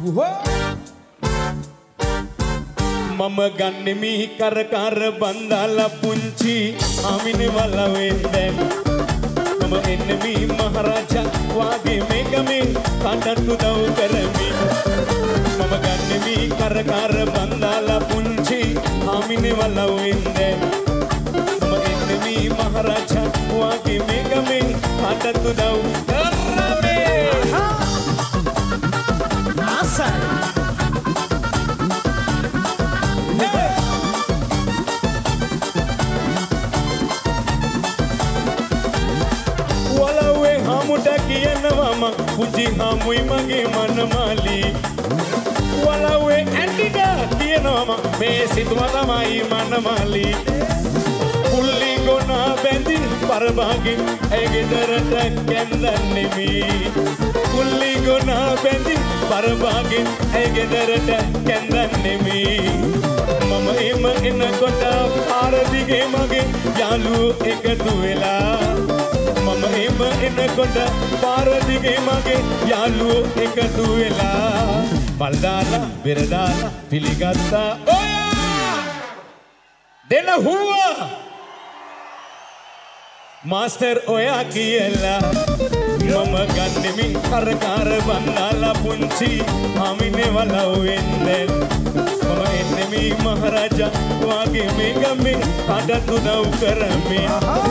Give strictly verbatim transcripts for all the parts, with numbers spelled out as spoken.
මම ගන්නෙ මී කර කර බන්දාලා පුංචි ආමිනේ වලවෙන් දැන් මම එන්නේ මී මහරජා වාගේ මේකමේ කඩත් උදව් කරමින් මම ගන්නෙ මී කර කර බන්දාලා පුංචි ආමිනේ වලවෙන් දැන් මම එන්නේ මී මහරජා වාගේ මේකමේ කඩත් උදව් කරමින් ආසයි කියනවාම පුංචි හමුයි මගේ මනමාලි වලවේ ඇන්ටිට කියනවාම මේ සිතුවා තමයි මනමාලි පුල්ලි ගොනා බැඳි පරභාගෙන් ඇය ගෙදරට කැන්දන්නෙමි පුල්ලි ගොනා බැඳි පරභාගෙන් ඇය ගෙදරට කැන්දන්නෙමි මම එම එනකොට පාර දිගේ මගේ යාළුවෝ එකතු වෙලා මම එම එනකොට පාර දිගේ මගේ යාළුවෝ එකතු වෙලා මල් දාලා බෙර දාලා පිළිගත්තා ඔයා දෙන හුවා මාස්ටර් ඔයා කියලා මම ගන්නෙමි කර කර බන්දාලා පුංචි ආමිනේ වලවෙන් දැන් මම එන්නෙමි මහරජා වාගේ මේ ගමේ කඩත් උදව් කරමින්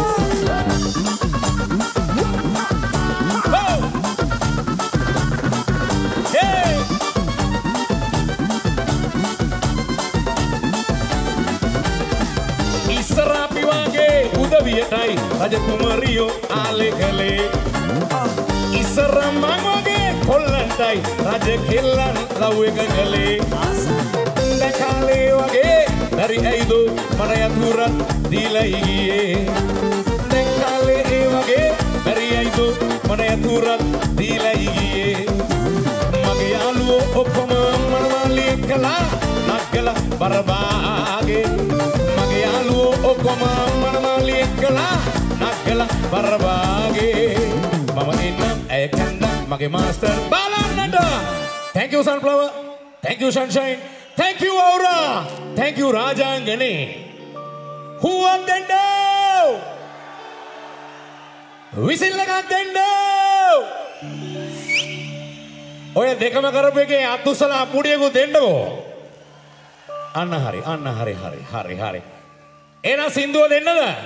ඉස්සරාපි වාගේ උදවියටයි රජකුමරියෝ ආලේ කළේ ඉස්සරම් මං වගේ කොල්ලන්ටයි රජ කෙල්ලන් ලව් එක කළේ දැකාලේ වගේ දරි ඇයිදෝ මන යතුරක් දීලා ගියේ දැකාලේ ඒ වගේ දරි ඇයිදෝ මන යතුරක් දීලා ගියේ මගේ යාළුවෝ ඔක්කොම මනමාලි කළා නග්ගලා බරබාගේ මගේ යාළුවෝ ඔක්කොම මනමාලි කළා නග්ගලා බරබාගේ මම ඉන්න ඇය කන්න මගේ මාස්ටර් බලන්නට thank you sunflower thank you sunshine thank you aura thank you rajangane huwak denno whistle එකක් denno ඔය දෙකම කරපු එකේ අතුසලා පුඩියකු දෙන්නකෝ අන්න හරි අන්න හරි හරි හරි හරි එන සින්දුව දෙන්නද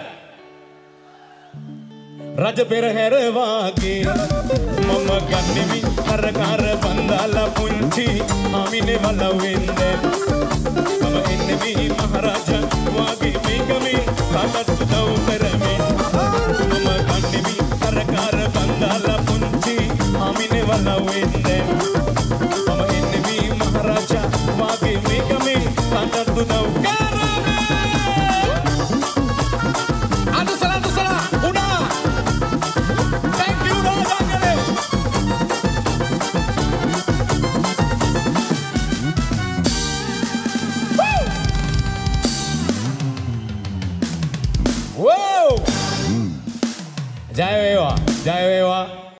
රජ පෙරහැර වාගේ මම ගන්නෙමි කර කර බන්දාලා පුංචි ආමිනේ වලවෙන් දැන් මම එන්නෙමි මහරජා වාගේ මේකමේ කඩත් උදව් කරමින් මම ගන්නෙමි කර කර බන්දාලා පුංචි ආමිනේ වලවෙන් දැන් මම එන්නෙමි මහරජා වාගේ මේකමේ කඩත් උදව් කරමින් අදුසලා අදුසලා උනා ජය වේවා ජය වේවා